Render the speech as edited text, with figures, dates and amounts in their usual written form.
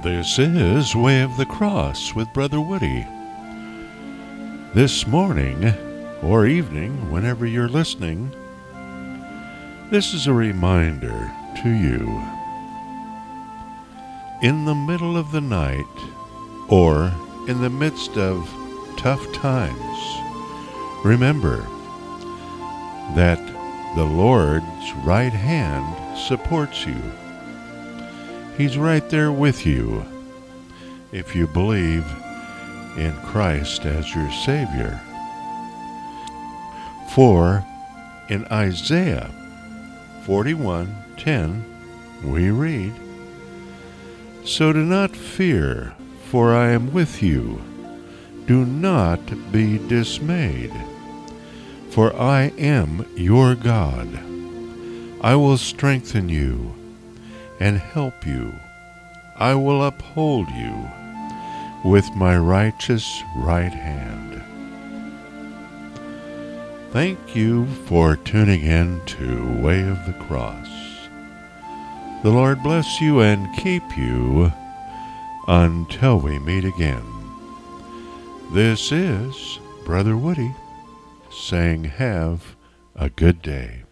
This is Way of the Cross with Brother Woody. This morning, or evening, whenever you're listening, this is a reminder to you. In the middle of the night, or in the midst of tough times, remember that the Lord's right hand supports you. He's right there with you if you believe in Christ as your Savior. For in Isaiah 41:10 we read, "So do not fear, for I am with you. Do not be dismayed, for I am your God. I will strengthen you and help you. I will uphold you with my righteous right hand." Thank you for tuning in to Way of the Cross. The Lord bless you and keep you until we meet again. This is Brother Woody saying have a good day.